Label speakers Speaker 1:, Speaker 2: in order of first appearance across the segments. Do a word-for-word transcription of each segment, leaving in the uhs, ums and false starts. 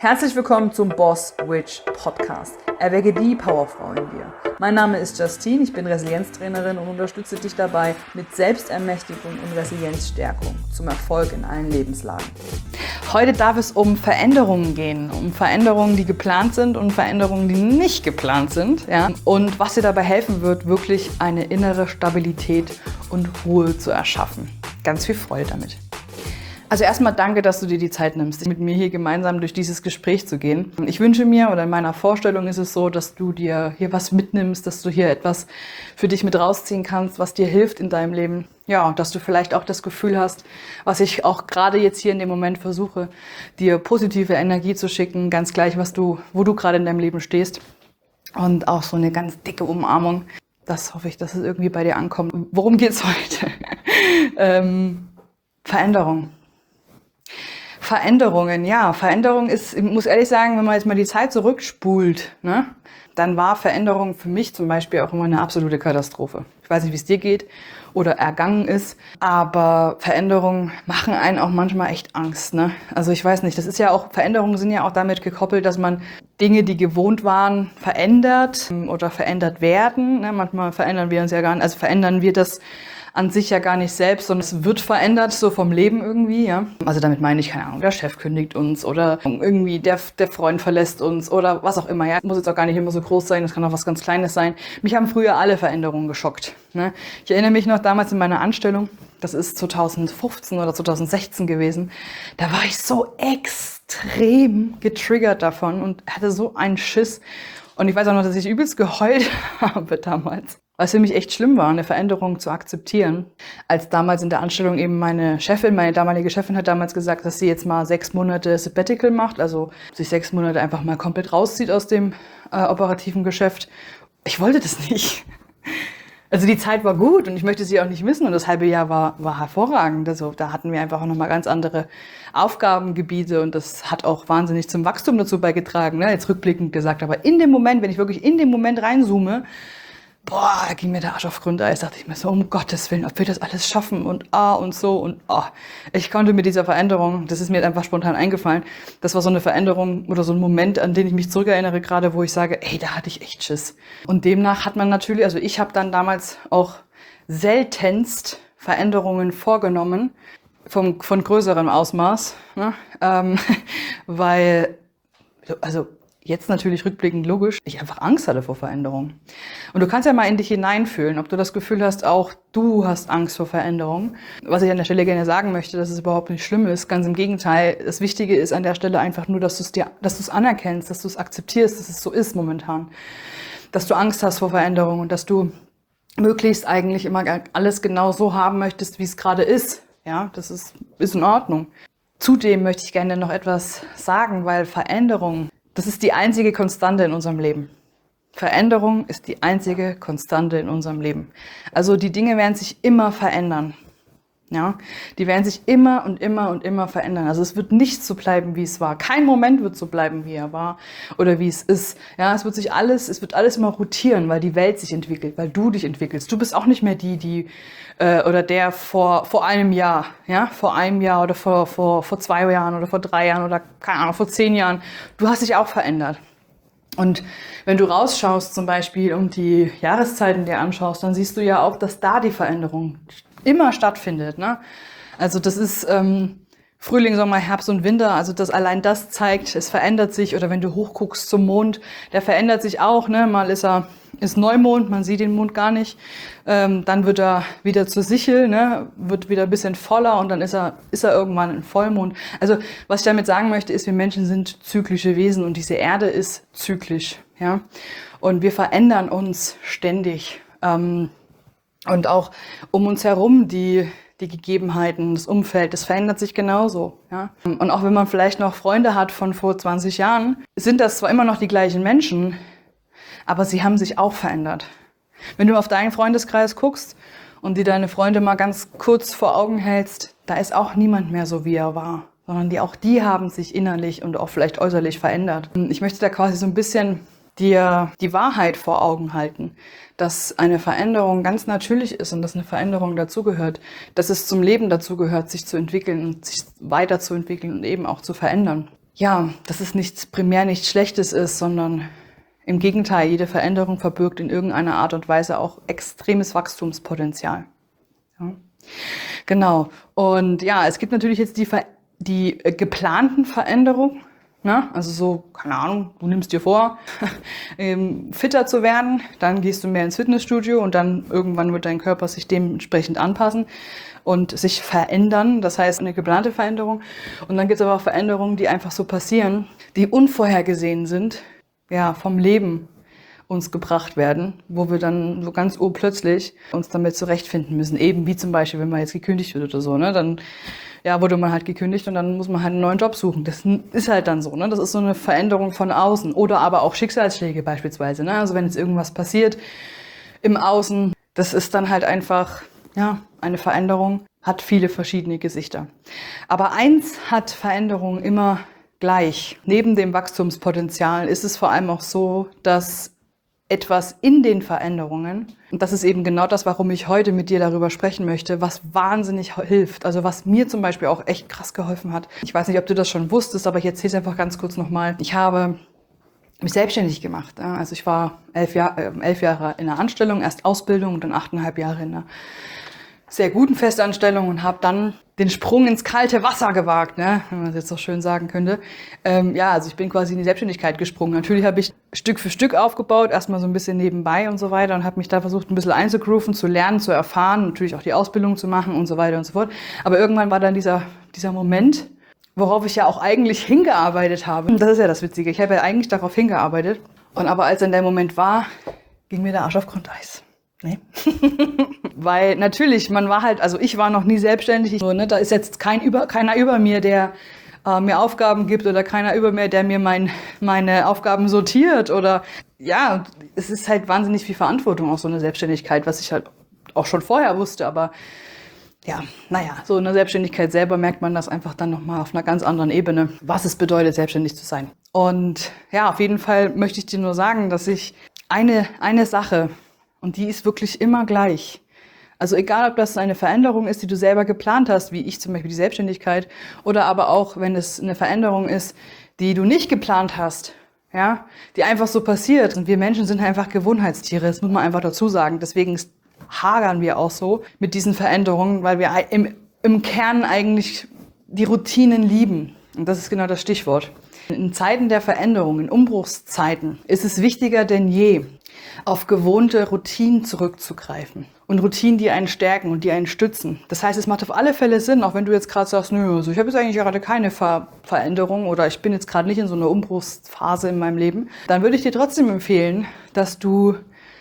Speaker 1: Herzlich willkommen zum Boss Witch Podcast. Erwecke die Powerfrau in dir. Mein Name ist Justine, ich bin Resilienztrainerin und unterstütze dich dabei mit Selbstermächtigung und Resilienzstärkung zum Erfolg in allen Lebenslagen.
Speaker 2: Heute darf es um Veränderungen gehen, um Veränderungen, die geplant sind und Veränderungen, die nicht geplant sind. Ja? Und was dir dabei helfen wird, wirklich eine innere Stabilität und Ruhe zu erschaffen. Ganz viel Freude damit. Also erstmal danke, dass du dir die Zeit nimmst, mit mir hier gemeinsam durch dieses Gespräch zu gehen. Ich wünsche mir, oder in meiner Vorstellung ist es so, dass du dir hier was mitnimmst, dass du hier etwas für dich mit rausziehen kannst, was dir hilft in deinem Leben. Ja, und dass du vielleicht auch das Gefühl hast, was ich auch gerade jetzt hier in dem Moment versuche, dir positive Energie zu schicken, ganz gleich, was du, wo du gerade in deinem Leben stehst. Und auch so eine ganz dicke Umarmung. Das hoffe ich, dass es irgendwie bei dir ankommt. Worum geht's heute? ähm, Veränderung. Veränderungen, ja. Veränderung ist, ich muss ehrlich sagen, wenn man jetzt mal die Zeit zurückspult, ne, dann war Veränderung für mich zum Beispiel auch immer eine absolute Katastrophe. Ich weiß nicht, wie es dir geht oder ergangen ist, aber Veränderungen machen einen auch manchmal echt Angst, ne? Also ich weiß nicht, das ist ja auch, Veränderungen sind ja auch damit gekoppelt, dass man Dinge, die gewohnt waren, verändert oder verändert werden, ne? Manchmal verändern wir uns ja gar nicht, also verändern wir das an sich ja gar nicht selbst, sondern es wird verändert, so vom Leben irgendwie, ja. Also damit meine ich, keine Ahnung, der Chef kündigt uns oder irgendwie der, der Freund verlässt uns oder was auch immer, ja. Muss jetzt auch gar nicht immer so groß sein, das kann auch was ganz Kleines sein. Mich haben früher alle Veränderungen geschockt, ne. Ich erinnere mich noch damals in meiner Anstellung, das ist zwanzig fünfzehn oder zwanzig sechzehn gewesen, da war ich so extrem getriggert davon und hatte so einen Schiss. Und ich weiß auch noch, dass ich übelst geheult habe damals. Weil es für mich echt schlimm war, eine Veränderung zu akzeptieren. Als damals in der Anstellung eben meine Chefin, meine damalige Chefin hat damals gesagt, dass sie jetzt mal sechs Monate Sabbatical macht, also sich sechs Monate einfach mal komplett rauszieht aus dem äh, operativen Geschäft. Ich wollte das nicht. Also die Zeit war gut und ich möchte sie auch nicht missen und das halbe Jahr war, war hervorragend. Also da hatten wir einfach auch nochmal ganz andere Aufgabengebiete und das hat auch wahnsinnig zum Wachstum dazu beigetragen, ne? Jetzt rückblickend gesagt. Aber in dem Moment, wenn ich wirklich in dem Moment reinzoome, boah, da ging mir der Arsch auf Grundeis, dachte ich mir so, um Gottes Willen, ob wir das alles schaffen und ah und so und ah. Ich konnte mit dieser Veränderung, das ist mir einfach spontan eingefallen, das war so eine Veränderung oder so ein Moment, an den ich mich zurückerinnere gerade, wo ich sage, ey, da hatte ich echt Schiss. Und demnach hat man natürlich, also ich habe dann damals auch seltenst Veränderungen vorgenommen, vom, von größerem Ausmaß, ne? ähm, weil, also jetzt natürlich rückblickend logisch, ich einfach Angst hatte vor Veränderung. Und du kannst ja mal in dich hineinfühlen, ob du das Gefühl hast, auch du hast Angst vor Veränderung. Was ich an der Stelle gerne sagen möchte, dass es überhaupt nicht schlimm ist. Ganz im Gegenteil. Das Wichtige ist an der Stelle einfach nur, dass du es dir, dass du es anerkennst, dass du es akzeptierst, dass es so ist momentan. Dass du Angst hast vor Veränderung und dass du möglichst eigentlich immer alles genau so haben möchtest, wie es gerade ist. Ja, das ist, ist in Ordnung. Zudem möchte ich gerne noch etwas sagen, weil Veränderung, das ist die einzige Konstante in unserem Leben. Veränderung ist die einzige Konstante in unserem Leben. Also die Dinge werden sich immer verändern. Ja, die werden sich immer und immer und immer verändern. Also es wird nicht so bleiben, wie es war. Kein Moment wird so bleiben, wie er war oder wie es ist. Ja, es wird sich alles, es wird alles immer rotieren, weil die Welt sich entwickelt, weil du dich entwickelst. Du bist auch nicht mehr die, die äh, oder der vor vor einem Jahr, ja, vor einem Jahr oder vor vor vor zwei Jahren oder vor drei Jahren oder keine Ahnung vor zehn Jahren. Du hast dich auch verändert. Und wenn du rausschaust zum Beispiel und die Jahreszeiten dir anschaust, dann siehst du ja auch, dass da die Veränderung immer stattfindet, ne? Also das ist ähm, Frühling, Sommer, Herbst und Winter, also das allein das zeigt, es verändert sich. Oder wenn du hochguckst zum Mond, der verändert sich auch, ne? Mal ist er ist Neumond, man sieht den Mond gar nicht, ähm, dann wird er wieder zur Sichel, ne? Wird wieder ein bisschen voller und dann ist er ist er irgendwann ein Vollmond. Also was ich damit sagen möchte, ist, wir Menschen sind zyklische Wesen und diese Erde ist zyklisch, ja? Und wir verändern uns ständig. Ähm, Und auch um uns herum die die Gegebenheiten, das Umfeld, das verändert sich genauso. Ja? Und auch wenn man vielleicht noch Freunde hat von vor zwanzig Jahren, sind das zwar immer noch die gleichen Menschen, aber sie haben sich auch verändert. Wenn du auf deinen Freundeskreis guckst und dir deine Freunde mal ganz kurz vor Augen hältst, da ist auch niemand mehr so, wie er war, sondern die auch die haben sich innerlich und auch vielleicht äußerlich verändert. Ich möchte da quasi so ein bisschen dir die Wahrheit vor Augen halten, dass eine Veränderung ganz natürlich ist und dass eine Veränderung dazugehört, dass es zum Leben dazugehört, sich zu entwickeln und sich weiterzuentwickeln und eben auch zu verändern. ja, dass es nichts, primär nichts Schlechtes ist, sondern im Gegenteil, jede Veränderung verbirgt in irgendeiner Art und Weise auch extremes Wachstumspotenzial. Ja. Genau. Und ja, es gibt natürlich jetzt die, Ver- die äh, geplanten Veränderungen. Ne? Also so, keine Ahnung, du nimmst dir vor, ähm, fitter zu werden, dann gehst du mehr ins Fitnessstudio und dann irgendwann wird dein Körper sich dementsprechend anpassen und sich verändern. Das heißt, eine geplante Veränderung. Und dann gibt es aber auch Veränderungen, die einfach so passieren, die unvorhergesehen sind, ja, vom Leben uns gebracht werden, wo wir dann so ganz urplötzlich uns damit zurechtfinden müssen. Eben wie zum Beispiel, wenn man jetzt gekündigt wird oder so, ne, dann ja, wurde man halt gekündigt und dann muss man halt einen neuen Job suchen. Das ist halt dann so, ne, das ist so eine Veränderung von außen oder aber auch Schicksalsschläge beispielsweise, ne, also wenn jetzt irgendwas passiert im Außen, das ist dann halt einfach, ja, eine Veränderung, hat viele verschiedene Gesichter. Aber eins hat Veränderung immer gleich. Neben dem Wachstumspotenzial ist es vor allem auch so, dass etwas in den Veränderungen, und das ist eben genau das, warum ich heute mit dir darüber sprechen möchte, was wahnsinnig hilft, also was mir zum Beispiel auch echt krass geholfen hat. Ich weiß nicht, ob du das schon wusstest, aber ich erzähle es einfach ganz kurz nochmal. Ich habe mich selbstständig gemacht. Also ich war elf, Jahr, äh, elf Jahre in der Anstellung, erst Ausbildung und dann achteinhalb Jahre in einer sehr guten Festanstellung und habe dann den Sprung ins kalte Wasser gewagt, ne? Wenn man das jetzt so schön sagen könnte. Ähm, ja, also ich bin quasi in die Selbstständigkeit gesprungen. Natürlich habe ich Stück für Stück aufgebaut, erstmal so ein bisschen nebenbei und so weiter und habe mich da versucht, ein bisschen einzugrooven, zu lernen, zu erfahren, natürlich auch die Ausbildung zu machen und so weiter und so fort. Aber irgendwann war dann dieser, dieser Moment, worauf ich ja auch eigentlich hingearbeitet habe. Das ist ja das Witzige. Ich habe ja eigentlich darauf hingearbeitet. Und aber als dann der Moment war, ging mir der Arsch auf Grundeis. Nee. Weil natürlich, man war halt, also ich war noch nie selbstständig. So, ne, da ist jetzt kein über, keiner über mir, der äh, mir Aufgaben gibt oder keiner über mir, der mir mein, meine Aufgaben sortiert. Oder ja, es ist halt wahnsinnig viel Verantwortung auch so eine Selbstständigkeit, was ich halt auch schon vorher wusste. Aber ja, naja, so in der Selbstständigkeit selber merkt man das einfach dann nochmal auf einer ganz anderen Ebene, was es bedeutet, selbstständig zu sein. Und ja, auf jeden Fall möchte ich dir nur sagen, dass ich eine, eine Sache, und die ist wirklich immer gleich. Also egal, ob das eine Veränderung ist, die du selber geplant hast, wie ich zum Beispiel die Selbstständigkeit, oder aber auch, wenn es eine Veränderung ist, die du nicht geplant hast, ja, die einfach so passiert. Und wir Menschen sind einfach Gewohnheitstiere, das muss man einfach dazu sagen. Deswegen hadern wir auch so mit diesen Veränderungen, weil wir im, im Kern eigentlich die Routinen lieben. Und das ist genau das Stichwort. In Zeiten der Veränderung, in Umbruchszeiten, ist es wichtiger denn je, auf gewohnte Routinen zurückzugreifen. Und Routinen, die einen stärken und die einen stützen. Das heißt, es macht auf alle Fälle Sinn, auch wenn du jetzt gerade sagst, nö, also ich habe jetzt eigentlich gerade keine Ver- Veränderung oder ich bin jetzt gerade nicht in so einer Umbruchsphase in meinem Leben, dann würde ich dir trotzdem empfehlen, dass du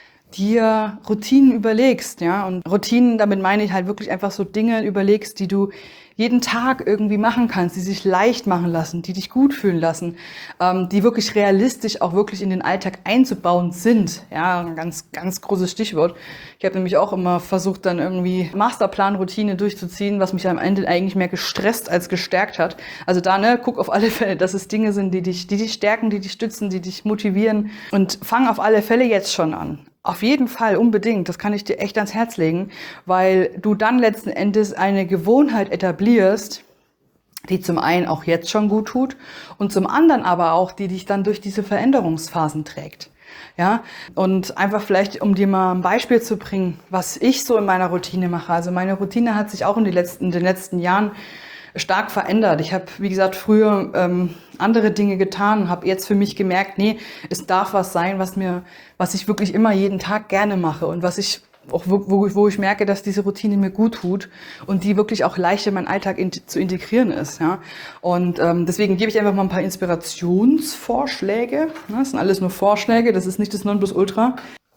Speaker 2: dir Routinen überlegst, ja, und Routinen, damit meine ich halt wirklich einfach so Dinge überlegst, die du jeden Tag irgendwie machen kannst, die sich leicht machen lassen, die dich gut fühlen lassen, ähm, die wirklich realistisch auch wirklich in den Alltag einzubauen sind, ja, ein ganz, ganz großes Stichwort. Ich habe nämlich auch immer versucht, dann irgendwie Masterplan-Routine durchzuziehen, was mich am Ende eigentlich mehr gestresst als gestärkt hat. Also da, ne, guck auf alle Fälle, dass es Dinge sind, die dich, die dich stärken, die dich stützen, die dich motivieren und fang auf alle Fälle jetzt schon an. Auf jeden Fall, unbedingt. Das kann ich dir echt ans Herz legen, weil du dann letzten Endes eine Gewohnheit etablierst, die zum einen auch jetzt schon gut tut und zum anderen aber auch, die dich dann durch diese Veränderungsphasen trägt. Ja, und einfach vielleicht, um dir mal ein Beispiel zu bringen, was ich so in meiner Routine mache. Also meine Routine hat sich auch in, die letzten, in den letzten Jahren stark verändert. Ich habe, wie gesagt, früher ähm, andere Dinge getan, habe jetzt für mich gemerkt, nee, es darf was sein, was mir, was ich wirklich immer jeden Tag gerne mache und was ich auch wo, wo ich merke, dass diese Routine mir gut tut und die wirklich auch leicht in meinen Alltag in, zu integrieren ist. Ja, und ähm, deswegen gebe ich einfach mal ein paar Inspirationsvorschläge. Das sind alles nur Vorschläge, das ist nicht das Nonplusultra.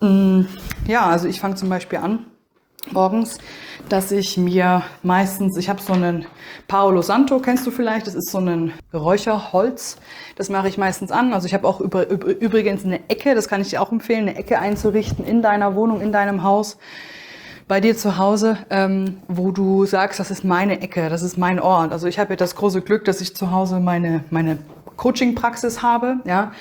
Speaker 2: Ja, also ich fange zum Beispiel an morgens, dass ich mir meistens, ich habe so einen Paolo Santo, kennst du vielleicht, das ist so ein Räucherholz, das mache ich meistens an. Also ich habe auch über, über, übrigens eine Ecke, das kann ich dir auch empfehlen, eine Ecke einzurichten in deiner Wohnung, in deinem Haus, bei dir zu Hause, ähm, wo du sagst, das ist meine Ecke, das ist mein Ort. Also ich habe ja das große Glück, dass ich zu Hause meine, meine Coaching-Praxis habe, ja.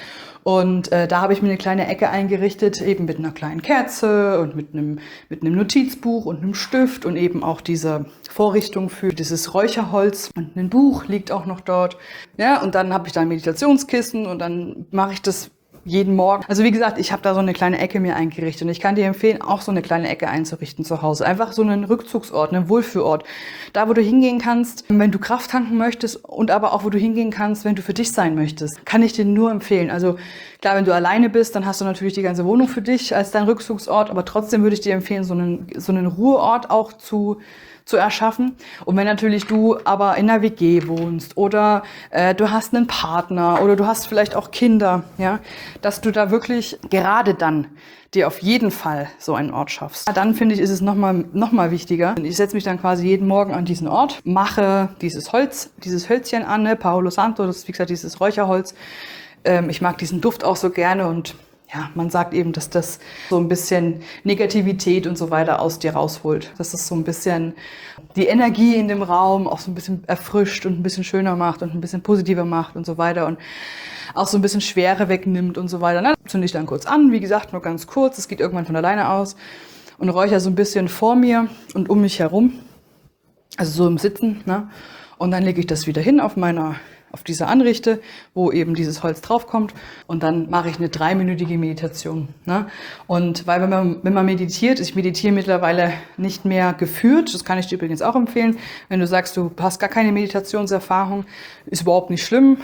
Speaker 2: Und äh, da habe ich mir eine kleine Ecke eingerichtet, eben mit einer kleinen Kerze und mit einem, mit einem Notizbuch und einem Stift und eben auch diese Vorrichtung für dieses Räucherholz. Und ein Buch liegt auch noch dort. Ja, und dann habe ich da ein Meditationskissen und dann mache ich das jeden Morgen. Also wie gesagt, ich habe da so eine kleine Ecke mir eingerichtet und ich kann dir empfehlen, auch so eine kleine Ecke einzurichten zu Hause. Einfach so einen Rückzugsort, einen Wohlfühlort. Da, wo du hingehen kannst, wenn du Kraft tanken möchtest und aber auch, wo du hingehen kannst, wenn du für dich sein möchtest. Kann ich dir nur empfehlen. Also klar, wenn du alleine bist, dann hast du natürlich die ganze Wohnung für dich als dein Rückzugsort, aber trotzdem würde ich dir empfehlen, so einen, so einen Ruheort auch zu zu erschaffen. Und wenn natürlich du aber in einer W G wohnst oder äh, du hast einen Partner oder du hast vielleicht auch Kinder, ja, dass du da wirklich gerade dann dir auf jeden Fall so einen Ort schaffst. Dann finde ich, ist es nochmal noch mal wichtiger. Ich setze mich dann quasi jeden Morgen an diesen Ort, mache dieses Holz, dieses Hölzchen an, ne, Palo Santo, das ist wie gesagt dieses Räucherholz. Ähm, ich mag diesen Duft auch so gerne und ja, man sagt eben, dass das so ein bisschen Negativität und so weiter aus dir rausholt. Dass das so ein bisschen die Energie in dem Raum auch so ein bisschen erfrischt und ein bisschen schöner macht und ein bisschen positiver macht und so weiter und auch so ein bisschen Schwere wegnimmt und so weiter. Na, zünde ich dann kurz an, wie gesagt, nur ganz kurz. Es geht irgendwann von alleine aus und räuchere so ein bisschen vor mir und um mich herum. Also so im Sitzen, ne? Und dann lege ich das wieder hin auf meiner auf diese Anrichte, wo eben dieses Holz draufkommt und dann mache ich eine dreiminütige Meditation. Ne? Und weil wenn man, wenn man meditiert, ich meditiere mittlerweile nicht mehr geführt, das kann ich dir übrigens auch empfehlen, wenn du sagst, du hast gar keine Meditationserfahrung, ist überhaupt nicht schlimm,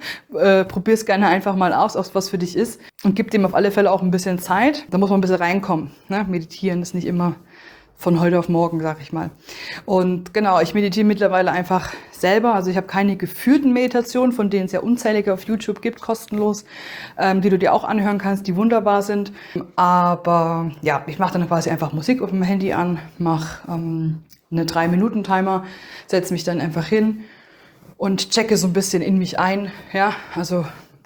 Speaker 2: äh, probier es gerne einfach mal aus, ob es was für dich ist und gib dem auf alle Fälle auch ein bisschen Zeit, da muss man ein bisschen reinkommen. Ne? Meditieren ist nicht immer von heute auf morgen, sag ich mal. Und genau, ich meditiere mittlerweile einfach selber. Also ich habe keine geführten Meditationen, von denen es ja unzählige auf YouTube gibt, kostenlos, ähm, die du dir auch anhören kannst, die wunderbar sind. Aber ja, ich mache dann quasi einfach Musik auf dem Handy an, mache ähm, eine drei Minuten Timer, setze mich dann einfach hin und checke so ein bisschen in mich ein. Ja, also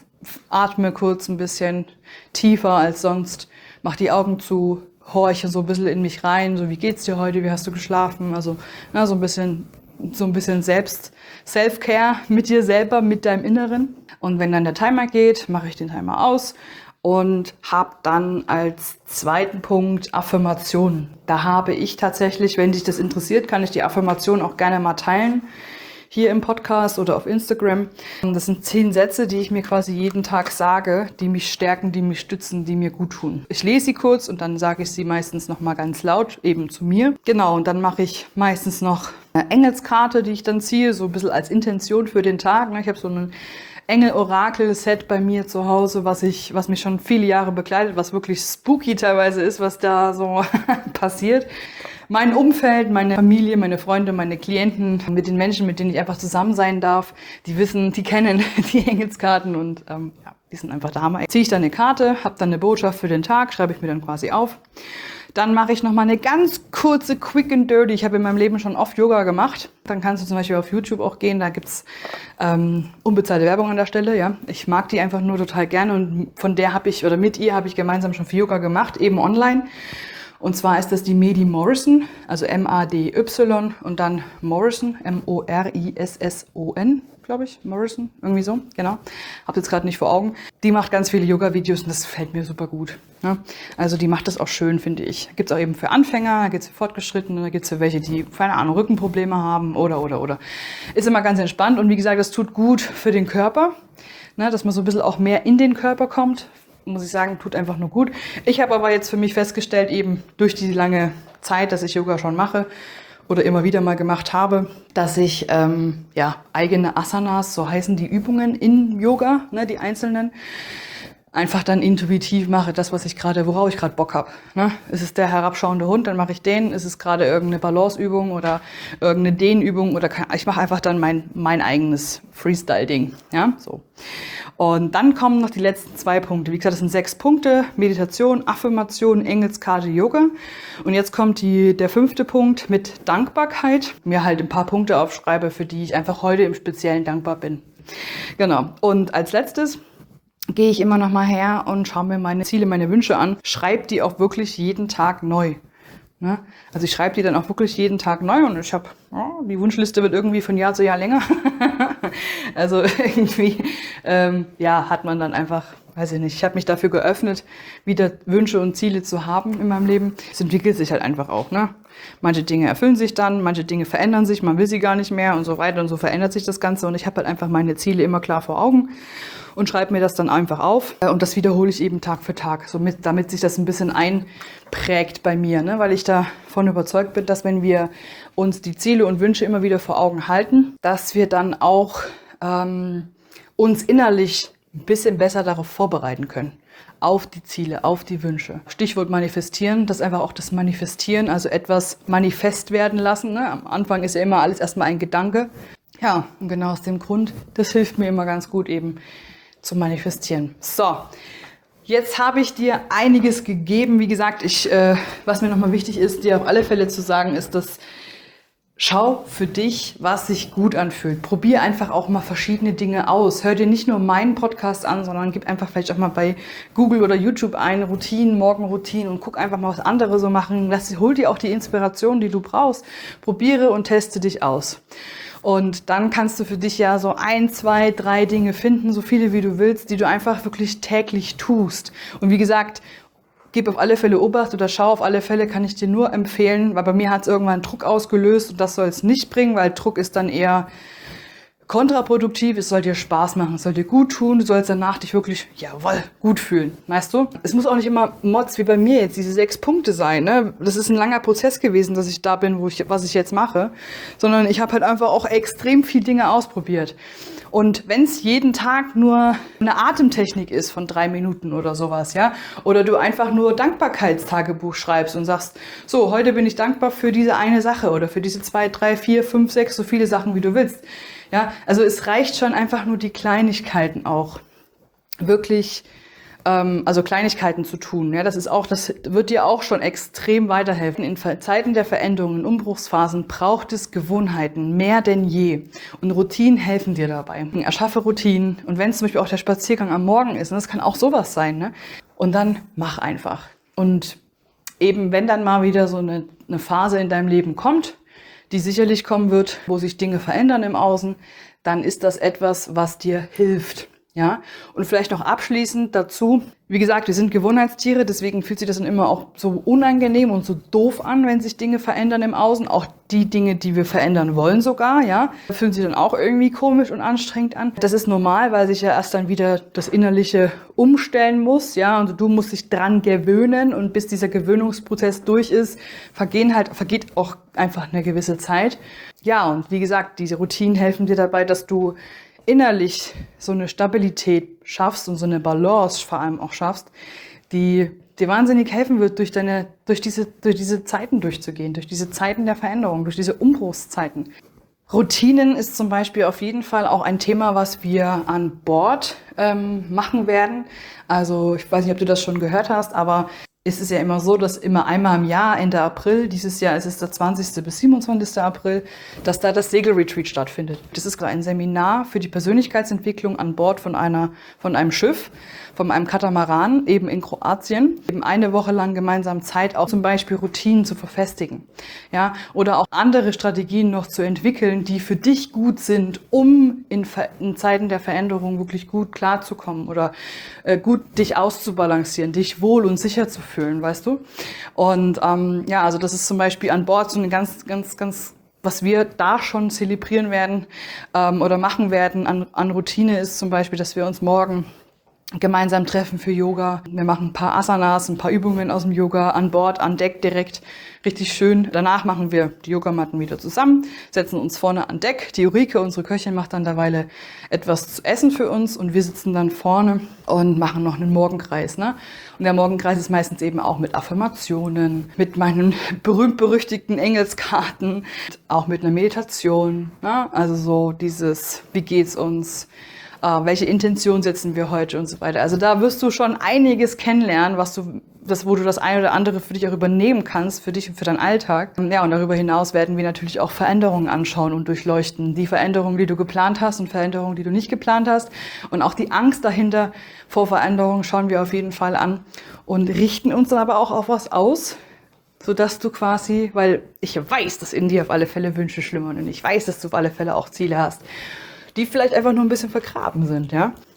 Speaker 2: atme kurz ein bisschen tiefer als sonst, mach die Augen zu, horche so ein bisschen in mich rein, so wie geht's dir heute, wie hast du geschlafen, also na, so ein bisschen so ein bisschen selbst Self-Care mit dir selber, mit deinem Inneren. Und wenn dann der Timer geht, mache ich den Timer aus und habe dann als zweiten Punkt Affirmationen. Da habe ich tatsächlich, wenn dich das interessiert, kann ich die Affirmationen auch gerne mal teilen, hier im Podcast oder auf Instagram. Das sind zehn Sätze, die ich mir quasi jeden Tag sage, die mich stärken, die mich stützen, die mir gut tun. Ich lese sie kurz und dann sage ich sie meistens nochmal ganz laut, eben zu mir. Genau, und dann mache ich meistens noch eine Engelskarte, die ich dann ziehe, so ein bisschen als Intention für den Tag. Ich habe so ein Engel-Orakel-Set bei mir zu Hause, was ich, was mich schon viele Jahre begleitet, was wirklich spooky teilweise ist, was da so passiert. Mein Umfeld, meine Familie, meine Freunde, meine Klienten, mit den Menschen, mit denen ich einfach zusammen sein darf, die wissen, die kennen die Engelskarten und ähm, ja, die sind einfach der Hammer. Ziehe ich dann eine Karte, habe dann eine Botschaft für den Tag, schreibe ich mir dann quasi auf. Dann mache ich nochmal eine ganz kurze Quick and Dirty. Ich habe in meinem Leben schon oft Yoga gemacht. Dann kannst du zum Beispiel auf YouTube auch gehen. Da gibt's ähm, unbezahlte Werbung an der Stelle. Ja, ich mag die einfach nur total gerne und von der habe ich oder mit ihr habe ich gemeinsam schon viel Yoga gemacht, eben online. Und zwar ist das die Medi Morrison, also M A D Y und dann Morrison, M O R I S S O N, glaube ich, Morrison, irgendwie so, genau. Hab's jetzt gerade nicht vor Augen. Die macht ganz viele Yoga-Videos und das gefällt mir super gut. Ne? Also die macht das auch schön, finde ich. Gibt's auch eben für Anfänger, da gibt's für Fortgeschrittene, da gibt's für welche, die, keine Ahnung, Rückenprobleme haben oder, oder, oder. Ist immer ganz entspannt und wie gesagt, das tut gut für den Körper, ne? Dass man so ein bisschen auch mehr in den Körper kommt. Muss ich sagen, tut einfach nur gut. Ich habe aber jetzt für mich festgestellt, eben durch die lange Zeit, dass ich Yoga schon mache oder immer wieder mal gemacht habe, dass ich ähm, ja eigene Asanas, so heißen die Übungen in Yoga, ne, die einzelnen, einfach dann intuitiv mache, das, was ich gerade, worauf ich gerade Bock habe. Ne? Ist es der herabschauende Hund, dann mache ich den. Ist es gerade irgendeine Balanceübung oder irgendeine Dehnübung oder kann, ich mache einfach dann mein mein eigenes Freestyle-Ding. Ja, so. Und dann kommen noch die letzten zwei Punkte. Wie gesagt, das sind sechs Punkte: Meditation, Affirmation, Engelskarte, Yoga. Und jetzt kommt die der fünfte Punkt mit Dankbarkeit. Mir halt ein paar Punkte aufschreibe, für die ich einfach heute im Speziellen dankbar bin. Genau. Und als letztes gehe ich immer noch mal her und schaue mir meine Ziele, meine Wünsche an, schreibe die auch wirklich jeden Tag neu. Ne? Also ich schreibe die dann auch wirklich jeden Tag neu und ich habe, oh, die Wunschliste wird irgendwie von Jahr zu Jahr länger. Also irgendwie, ähm, ja, hat man dann einfach weiß ich nicht, ich habe mich dafür geöffnet, wieder Wünsche und Ziele zu haben in meinem Leben. Es entwickelt sich halt einfach auch, ne? Manche Dinge erfüllen sich dann, manche Dinge verändern sich, man will sie gar nicht mehr und so weiter und so verändert sich das Ganze. Und ich habe halt einfach meine Ziele immer klar vor Augen und schreibe mir das dann einfach auf. Und das wiederhole ich eben Tag für Tag, somit, damit sich das ein bisschen einprägt bei mir, ne? Weil ich davon überzeugt bin, dass wenn wir uns die Ziele und Wünsche immer wieder vor Augen halten, dass wir dann auch ähm, uns innerlich ein bisschen besser darauf vorbereiten können. Auf die Ziele, auf die Wünsche. Stichwort manifestieren, das ist einfach auch das Manifestieren, also etwas manifest werden lassen. Ne? Am Anfang ist ja immer alles erstmal ein Gedanke. Ja, und genau aus dem Grund, das hilft mir immer ganz gut eben zu manifestieren. So, jetzt habe ich dir einiges gegeben. Wie gesagt, ich, äh, was mir nochmal wichtig ist, dir auf alle Fälle zu sagen, ist, dass schau für dich, was sich gut anfühlt. Probier einfach auch mal verschiedene Dinge aus. Hör dir nicht nur meinen Podcast an, sondern gib einfach vielleicht auch mal bei Google oder YouTube ein, Routinen, Morgenroutinen und guck einfach mal, was andere so machen. Lass, hol dir auch die Inspiration, die du brauchst. Probiere und teste dich aus. Und dann kannst du für dich ja so ein, zwei, drei Dinge finden, so viele wie du willst, die du einfach wirklich täglich tust. Und wie gesagt, gib auf alle Fälle Obacht oder schau auf alle Fälle, kann ich dir nur empfehlen, weil bei mir hat es irgendwann Druck ausgelöst und das soll es nicht bringen, weil Druck ist dann eher kontraproduktiv, es soll dir Spaß machen, es soll dir gut tun, du sollst danach dich wirklich, jawohl, gut fühlen, weißt du? Es muss auch nicht immer Mods wie bei mir jetzt, diese sechs Punkte sein, ne? Das ist ein langer Prozess gewesen, dass ich da bin, wo ich, was ich jetzt mache, sondern ich habe halt einfach auch extrem viel Dinge ausprobiert. Und wenn es jeden Tag nur eine Atemtechnik ist von drei Minuten oder sowas, ja, oder du einfach nur Dankbarkeitstagebuch schreibst und sagst, so, heute bin ich dankbar für diese eine Sache oder für diese zwei, drei, vier, fünf, sechs, so viele Sachen, wie du willst. Ja, also es reicht schon einfach nur die Kleinigkeiten auch wirklich, ähm, also Kleinigkeiten zu tun. Ja, das ist auch, das wird dir auch schon extrem weiterhelfen. In Zeiten der Veränderungen, in Umbruchsphasen braucht es Gewohnheiten mehr denn je. Und Routinen helfen dir dabei. Erschaffe Routinen. Und wenn es zum Beispiel auch der Spaziergang am Morgen ist, und das kann auch sowas sein, ne? Und dann mach einfach. Und eben, wenn dann mal wieder so eine, eine Phase in deinem Leben kommt, die sicherlich kommen wird, wo sich Dinge verändern im Außen, dann ist das etwas, was dir hilft. Ja, und vielleicht noch abschließend dazu, wie gesagt, wir sind Gewohnheitstiere, deswegen fühlt sich das dann immer auch so unangenehm und so doof an, wenn sich Dinge verändern im Außen. Auch die Dinge, die wir verändern wollen sogar, ja, fühlen sich dann auch irgendwie komisch und anstrengend an. Das ist normal, weil sich ja erst dann wieder das Innerliche umstellen muss, ja, und du musst dich dran gewöhnen und bis dieser Gewöhnungsprozess durch ist, vergehen halt, vergeht auch einfach eine gewisse Zeit. Ja, und wie gesagt, diese Routinen helfen dir dabei, dass du innerlich so eine Stabilität schaffst und so eine Balance vor allem auch schaffst, die dir wahnsinnig helfen wird, durch deine, durch diese, durch diese Zeiten durchzugehen, durch diese Zeiten der Veränderung, durch diese Umbruchszeiten. Routinen ist zum Beispiel auf jeden Fall auch ein Thema, was wir an Bord ähm, machen werden. Also ich weiß nicht, ob du das schon gehört hast, aber es ist ja immer so, dass immer einmal im Jahr, Ende April, dieses Jahr ist es der zwanzigsten bis siebenundzwanzigsten April, dass da das Segelretreat stattfindet. Das ist ein Seminar für die Persönlichkeitsentwicklung an Bord von einer, von einem Schiff, von einem Katamaran, eben in Kroatien. Eben eine Woche lang gemeinsam Zeit, auch zum Beispiel Routinen zu verfestigen. Ja, oder auch andere Strategien noch zu entwickeln, die für dich gut sind, um in, in Zeiten der Veränderung wirklich gut klarzukommen oder äh, gut dich auszubalancieren, dich wohl und sicher zu fühlen, weißt du? Und ähm, ja, also das ist zum Beispiel an Bord so eine ganz, ganz, ganz, was wir da schon zelebrieren werden ähm, oder machen werden an, an Routine ist zum Beispiel, dass wir uns morgen gemeinsam treffen für Yoga. Wir machen ein paar Asanas, ein paar Übungen aus dem Yoga an Bord, an Deck direkt. Richtig schön. Danach machen wir die Yogamatten wieder zusammen, setzen uns vorne an Deck. Die Ulrike, unsere Köchin, macht dann derweil etwas zu essen für uns und wir sitzen dann vorne und machen noch einen Morgenkreis. Ne? Und der Morgenkreis ist meistens eben auch mit Affirmationen, mit meinen berühmt-berüchtigten Engelskarten, auch mit einer Meditation. Ne? Also so dieses, wie geht's uns? Welche Intention setzen wir heute und so weiter. Also da wirst du schon einiges kennenlernen, was du, das, wo du das eine oder andere für dich auch übernehmen kannst, für dich und für deinen Alltag. Ja, und darüber hinaus werden wir natürlich auch Veränderungen anschauen und durchleuchten. Die Veränderungen, die du geplant hast und Veränderungen, die du nicht geplant hast. Und auch die Angst dahinter vor Veränderungen schauen wir auf jeden Fall an und richten uns dann aber auch auf was aus, sodass du quasi, weil ich weiß, dass in dir auf alle Fälle Wünsche schlummern und ich weiß, dass du auf alle Fälle auch Ziele hast, die vielleicht einfach nur ein bisschen vergraben sind, ja.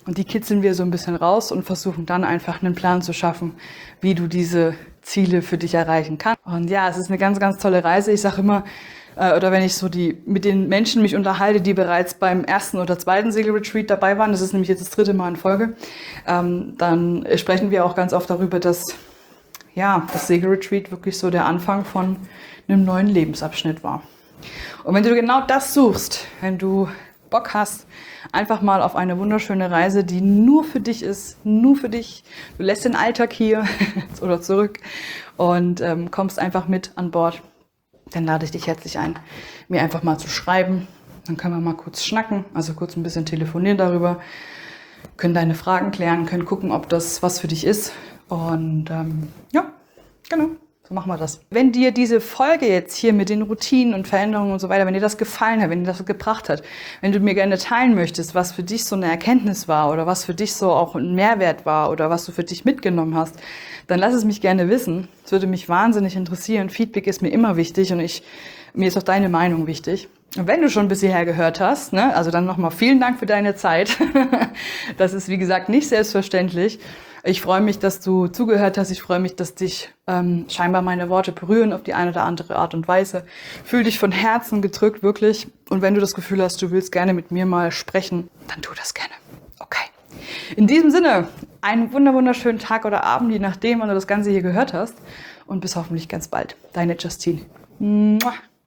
Speaker 2: Und die kitzeln wir so ein bisschen raus und versuchen dann einfach einen Plan zu schaffen, wie du diese Ziele für dich erreichen kannst. Und ja, es ist eine ganz, ganz tolle Reise. Ich sage immer, äh, oder wenn ich so die mit den Menschen mich unterhalte, die bereits beim ersten oder zweiten Segelretreat dabei waren, das ist nämlich jetzt das dritte Mal in Folge, ähm, dann sprechen wir auch ganz oft darüber, dass ja, das Segelretreat wirklich so der Anfang von einem neuen Lebensabschnitt war. Und wenn du genau das suchst, wenn du Bock hast, einfach mal auf eine wunderschöne Reise, die nur für dich ist, nur für dich. Du lässt den Alltag hier oder zurück und ähm, kommst einfach mit an Bord. Dann lade ich dich herzlich ein, mir einfach mal zu schreiben. Dann können wir mal kurz schnacken, also kurz ein bisschen telefonieren darüber, können deine Fragen klären, können gucken, ob das was für dich ist. Und ähm, ja, genau. So machen wir das. Wenn dir diese Folge jetzt hier mit den Routinen und Veränderungen und so weiter, wenn dir das gefallen hat, wenn dir das gebracht hat, wenn du mir gerne teilen möchtest, was für dich so eine Erkenntnis war oder was für dich so auch ein Mehrwert war oder was du für dich mitgenommen hast, dann lass es mich gerne wissen. Es würde mich wahnsinnig interessieren. Feedback ist mir immer wichtig und ich, mir ist auch deine Meinung wichtig. Und wenn du schon bis hierher gehört hast, ne, also dann nochmal vielen Dank für deine Zeit. Das ist, wie gesagt, nicht selbstverständlich. Ich freue mich, dass du zugehört hast. Ich freue mich, dass dich ähm, scheinbar meine Worte berühren auf die eine oder andere Art und Weise. Fühl dich von Herzen gedrückt, wirklich. Und wenn du das Gefühl hast, du willst gerne mit mir mal sprechen, dann tu das gerne. Okay. In diesem Sinne, einen wunder wunderschönen Tag oder Abend, je nachdem, wann du das Ganze hier gehört hast. Und bis hoffentlich ganz bald. Deine Justine. Mua.